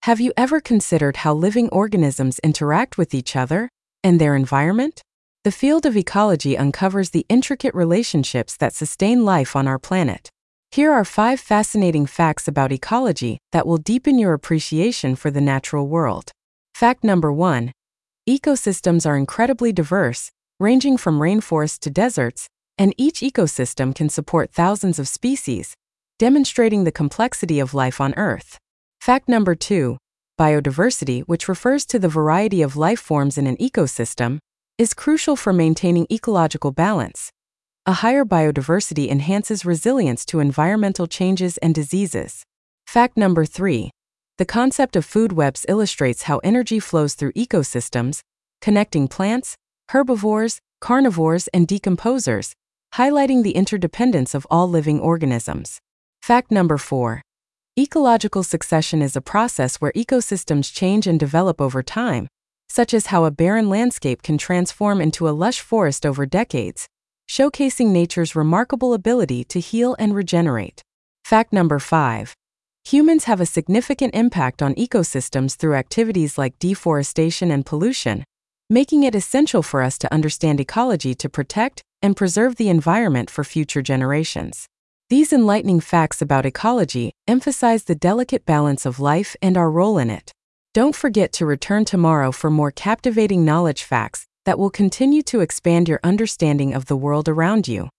Have you ever considered how living organisms interact with each other and their environment? The field of ecology uncovers the intricate relationships that sustain life on our planet. Here are 5 fascinating facts about ecology that will deepen your appreciation for the natural world. Fact number 1. Ecosystems are incredibly diverse, ranging from rainforests to deserts, and each ecosystem can support thousands of species, demonstrating the complexity of life on Earth. Fact number 2. Biodiversity, which refers to the variety of life forms in an ecosystem, is crucial for maintaining ecological balance. A higher biodiversity enhances resilience to environmental changes and diseases. Fact number 3. The concept of food webs illustrates how energy flows through ecosystems, connecting plants, herbivores, carnivores, and decomposers, highlighting the interdependence of all living organisms. Fact number 4. Ecological succession is a process where ecosystems change and develop over time, such as how a barren landscape can transform into a lush forest over decades, showcasing nature's remarkable ability to heal and regenerate. Fact number 5. Humans have a significant impact on ecosystems through activities like deforestation and pollution, making it essential for us to understand ecology to protect and preserve the environment for future generations. These enlightening facts about ecology emphasize the delicate balance of life and our role in it. Don't forget to return tomorrow for more captivating knowledge facts that will continue to expand your understanding of the world around you.